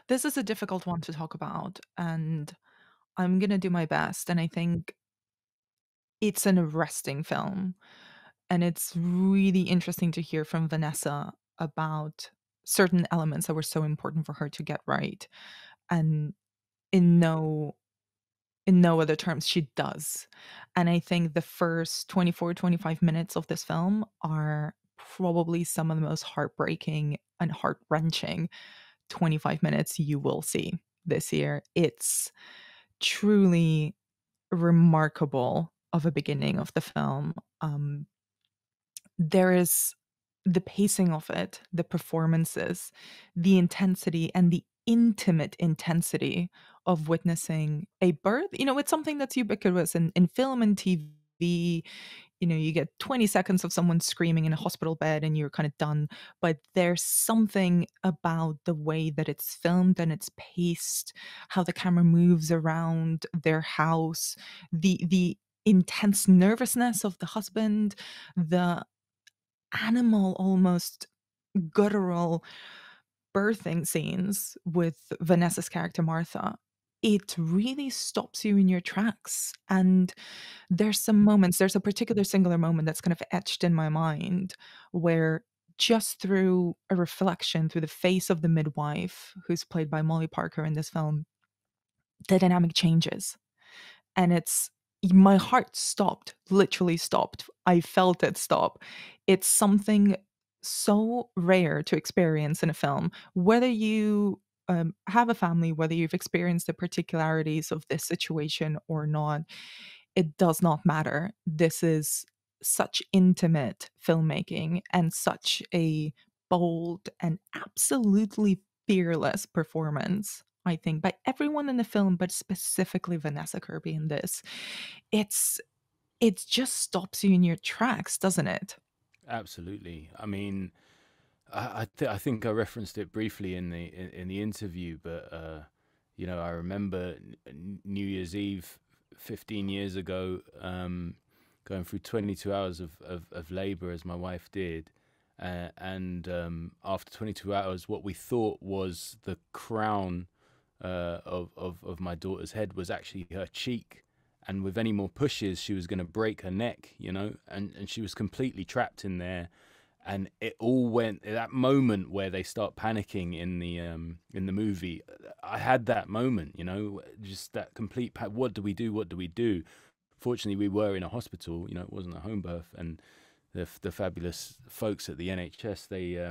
This is a difficult one to talk about, and I'm gonna do my best, and I think it's an arresting film, and it's really interesting to hear from Vanessa about certain elements that were so important for her to get right, and in no other terms, she does. And I think the first 24, 25 minutes of this film are probably some of the most heartbreaking and heart-wrenching 25 minutes you will see this year. It's truly remarkable of a beginning of the film. There is the pacing of it, the performances, the intensity, and the intimate intensity of witnessing a birth. It's something that's ubiquitous in film and TV. You get 20 seconds of someone screaming in a hospital bed and you're kind of done. But there's something about the way that it's filmed and it's paced, how the camera moves around their house, the intense nervousness of the husband, the animal, almost guttural birthing scenes with Vanessa's character Martha. It really stops you in your tracks. And there's a particular singular moment that's kind of etched in my mind where just through a reflection through the face of the midwife, who's played by Molly Parker in this film, the dynamic changes. And it's my heart stopped, literally stopped. I felt it stop. It's something so rare to experience in a film, whether you have a family, whether you've experienced the particularities of this situation or not, it does not matter. This is such intimate filmmaking and such a bold and absolutely fearless performance, I think, by everyone in the film, but specifically Vanessa Kirby in this. It's it just stops you in your tracks, doesn't it? Absolutely. I mean, I think I referenced it briefly in the interview, but I remember New Year's Eve 15 years ago, going through 22 hours of labor as my wife did. And after 22 hours, what we thought was the crown of my daughter's head was actually her cheek. And with any more pushes, she was going to break her neck, and she was completely trapped in there. And it all went that moment where they start panicking in the movie. I had that moment, just that complete what do we do? What do we do? Fortunately, we were in a hospital, it wasn't a home birth, and the fabulous folks at the NHS,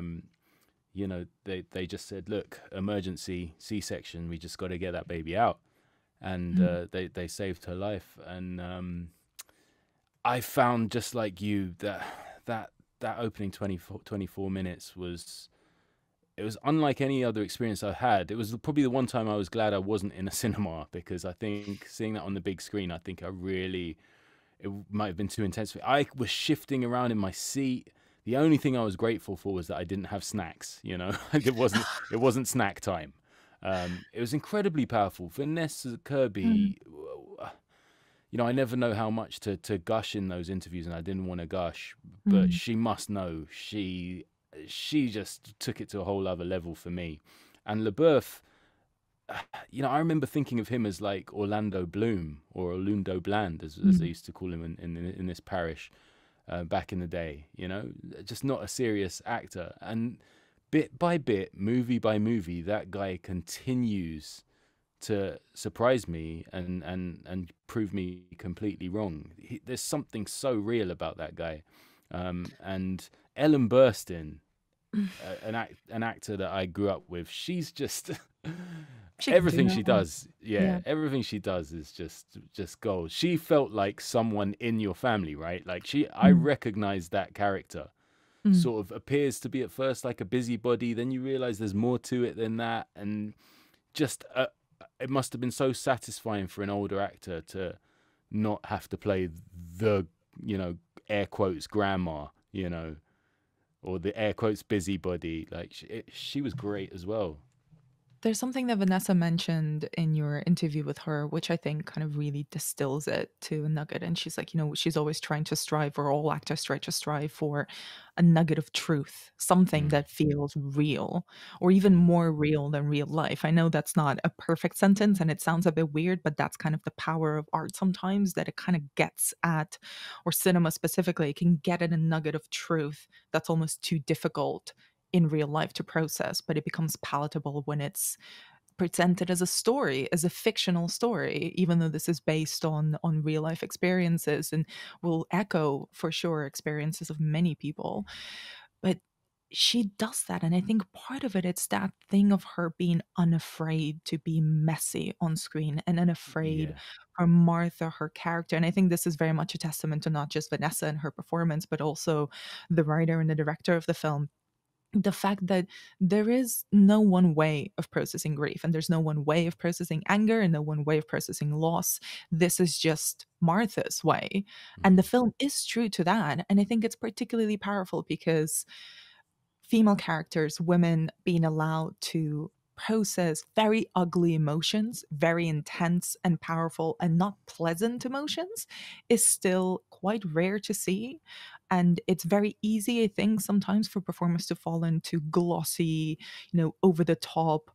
they just said, look, emergency C-section, we just got to get that baby out. And Mm, they saved her life. And I found, just like you, that opening 24 minutes was, it was unlike any other experience I had. It was probably the one time I was glad I wasn't in a cinema, because I think seeing that on the big screen, I think it might have been too intense for me. I was shifting around in my seat. The only thing I was grateful for was that I didn't have snacks. It wasn't snack time. It was incredibly powerful. Vanessa mm, Kirby, I never know how much to gush in those interviews, and I didn't want to gush, but mm, she must know. She just took it to a whole other level for me. And LeBeouf, I remember thinking of him as like Orlando Bloom, or Orlando Bland, as they mm, used to call him in this parish back in the day. Just not a serious actor. And bit by bit, movie by movie, that guy continues to surprise me and prove me completely wrong. There's something so real about that guy. And Ellen Burstyn, mm. an actor that I grew up with, she's just She can do everything no she wrong. does. Yeah, Yeah. everything she does is just gold. She felt like someone in your family, right? Like I Mm, recognized that character. mm, Sort of appears to be at first like a busybody, then you realize there's more to it than that, and just it must have been so satisfying for an older actor to not have to play the you know air quotes grandma, or the air quotes busybody. Like she was great as well. There's something that Vanessa mentioned in your interview with her, which I think kind of really distills it to a nugget. And she's like, she's always trying to strive, or all actors try to strive for a nugget of truth, something Mm, that feels real, or even mm, more real than real life. I know that's not a perfect sentence and it sounds a bit weird, but that's kind of the power of art sometimes, that it kind of gets at, or cinema specifically, it can get at a nugget of truth that's almost too difficult in real life to process, but it becomes palatable when it's presented as a story, as a fictional story, even though this is based on real life experiences and will echo for sure experiences of many people. But she does that, and I think part of it's that thing of her being unafraid to be messy on screen and unafraid yeah. for Martha, her character. And I think this is very much a testament to not just Vanessa and her performance, but also the writer and the director of the film, the fact that there is no one way of processing grief, and there's no one way of processing anger, and no one way of processing loss. This is just Martha's way. And the Mm, film is true to that. And I think it's particularly powerful because female characters, women being allowed to process very ugly emotions, very intense and powerful and not pleasant emotions, is still quite rare to see. And it's very easy, I think, sometimes for performers to fall into glossy, over the top,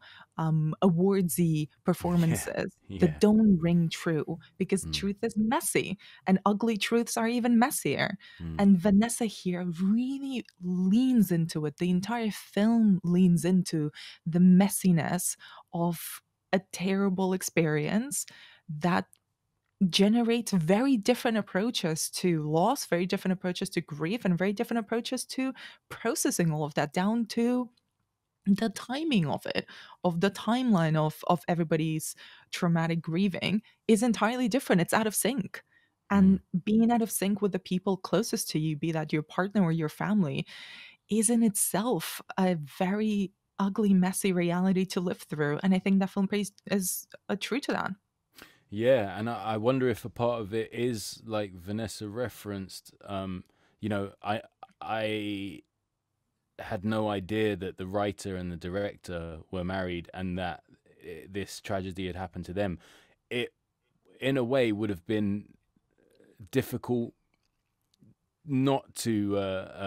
awardsy yeah. performances that Yeah. don't ring true, because Mm, truth is messy and ugly truths are even messier. mm, And Vanessa here really leans into it. The entire film leans into the messiness of a terrible experience that generates very different approaches to loss, very different approaches to grief, and very different approaches to processing all of that, down to the timing of it, of the timeline of everybody's traumatic grieving is entirely different. It's out of sync. mm. And being out of sync with the people closest to you, be that your partner or your family, is in itself a very ugly, messy reality to live through. And I think that film praise is true to that. Yeah, and I wonder if a part of it is like Vanessa referenced. I had no idea that the writer and the director were married, and that this tragedy had happened to them. It, in a way, would have been difficult not to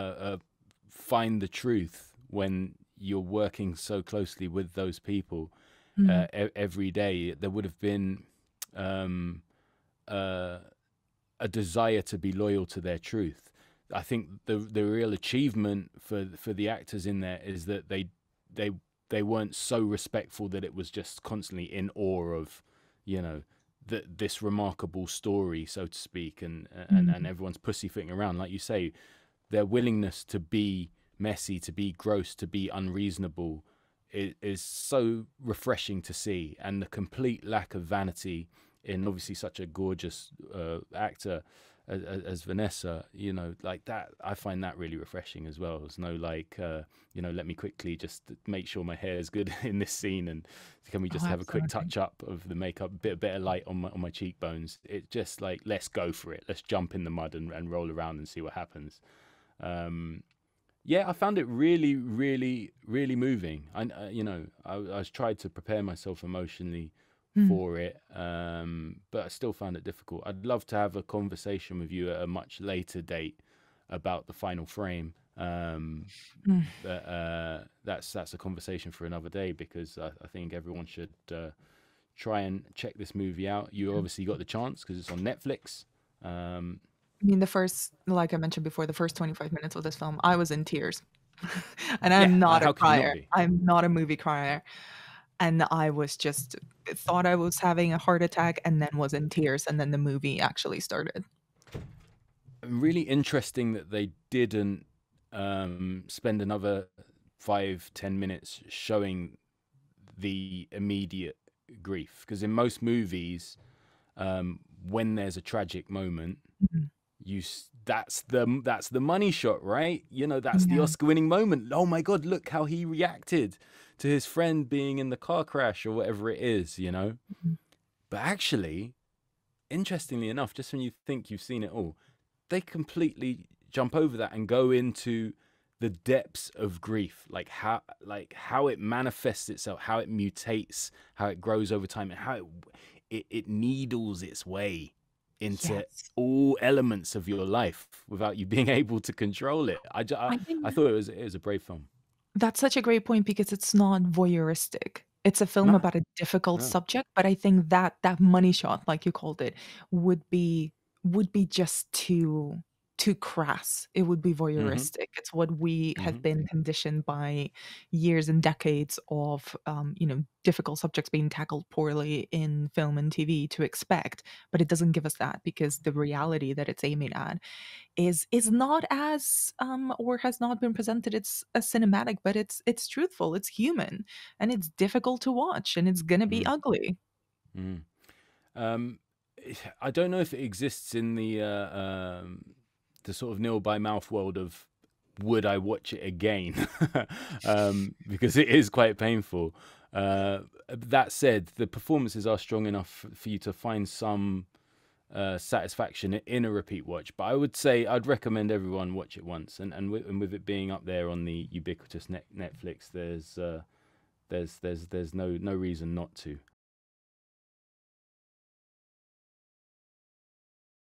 find the truth when you're working so closely with those people Mm, every day. There would have been um, uh, a desire to be loyal to their truth. I think the real achievement for the actors in there is that they they weren't so respectful that it was just constantly in awe of, you know, this remarkable story, so to speak, and mm, everyone's pussyfooting around, like you say. Their willingness to be messy, to be gross, to be unreasonable is so refreshing to see, and the complete lack of vanity in obviously such a gorgeous actor as Vanessa, like that. I find that really refreshing as well. There's no like, let me quickly just make sure my hair is good in this scene, and can we oh, just have a quick absolutely. touch up of the makeup, bit of light on my cheekbones. It's just like, let's go for it. Let's jump in the mud and roll around and see what happens. Um, yeah, I found it really, really, really moving. I was tried to prepare myself emotionally Mm, for it, but I still found it difficult. I'd love to have a conversation with you at a much later date about the final frame. mm. But that's a conversation for another day, because I think everyone should try and check this movie out. You obviously got the chance because it's on Netflix. Um, I mean, like I mentioned before, the first 25 minutes of this film, I was in tears. And yeah, I'm not a how could you not crier. be? I'm not a movie crier. And I was just thought I was having a heart attack and then was in tears, and then the movie actually started. Really interesting that they didn't spend another 5-10 minutes showing the immediate grief, because in most movies, when there's a tragic moment, Mhm. that's the money shot, right? That's the Yeah. Oscar-winning moment. Oh my God, look how he reacted to his friend being in the car crash or whatever it is. Mhm. But actually, interestingly enough, just when you think you've seen it all, they completely jump over that and go into the depths of grief, like how it manifests itself, how it mutates, how it grows over time, and how it needles its way into Yes. all elements of your life without you being able to control it. I think I thought it was a brave film. that's such a great point because it's not voyeuristic. It's a film No, about a difficult no. subject, but I think that that money shot, like you called it, would be would be just too crass. It would be Mhm, voyeuristic. It's what we have mhm, been conditioned by years and decades of, difficult subjects being tackled poorly in film and TV to expect, but it doesn't give us that because the reality that it's aiming at is not as or has not been presented as cinematic, but it's truthful, it's human, and it's difficult to watch, and it's gonna be mm, ugly. mm. Um, I don't know if it exists in the sort of nil by mouth world of would I watch it again, because it is quite painful. That said, the performances are strong enough for you to find some satisfaction in a repeat watch. But I would say I'd recommend everyone watch it once, and with it being up there on the ubiquitous Netflix, there's no reason not to.